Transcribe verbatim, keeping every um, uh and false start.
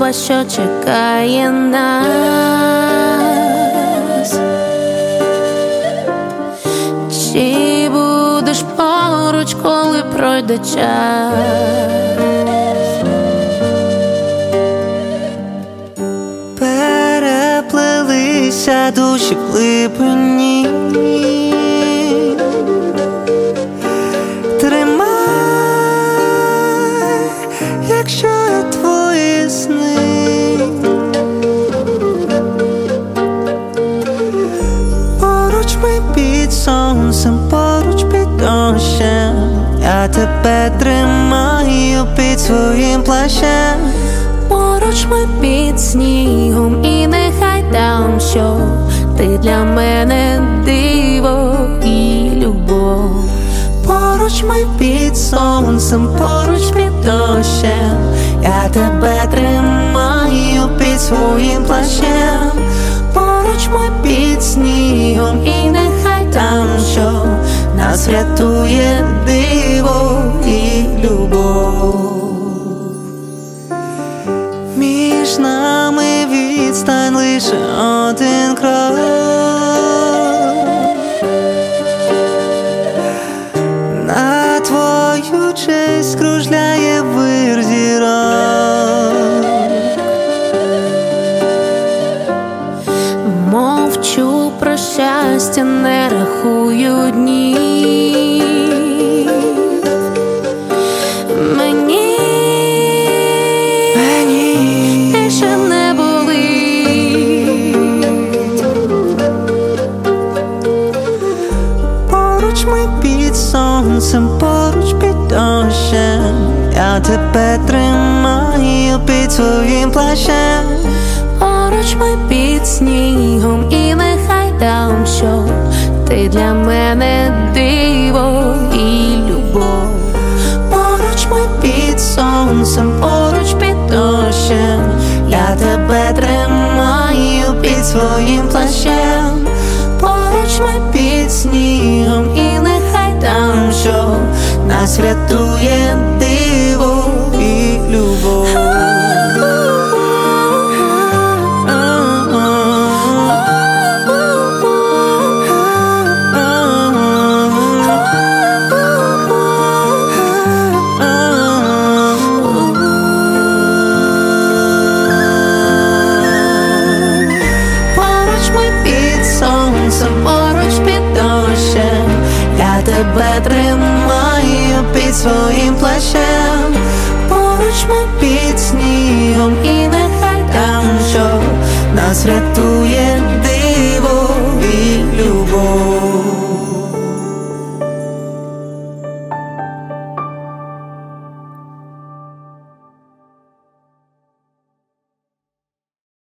знала, що чекає нас. Чи будеш поруч, коли пройде час? Переплелися душі в глибині. Тримай, якщо я твої сни. Поруч ми під сонцем, поруч під дощем. Я тебе тримаю під своїм плащем. Поруч ми під снігом, і нехай там що ти для мене диво і любов. Поруч ми під сонцем, поруч під дощем. Я тебе тримаю під своїм плащем. Поруч ми під снігом, і нехай там що нас рятує диво і любов. Між нами відстань лише один крок. На твою честь кружляє вир зірок. Мовчу про щастя, не рахую дні. Мені більше не болить. Поруч ми під сонцем, поруч під дощем. Я тебе тримаю під своїм плащем. Поруч ми під снігом, і нехай там що ти для мене диво і любов. Поруч ми під сонцем, поруч під дощем. Я тебе тримаю під своїм плащем. Поруч ми під снігом, і нехай там що нас рятує диво і любов. Поруч під дощем, я тебе тримаю під своїм плащем. Поруч ми під снігом, і нехай там що нас рятує диво.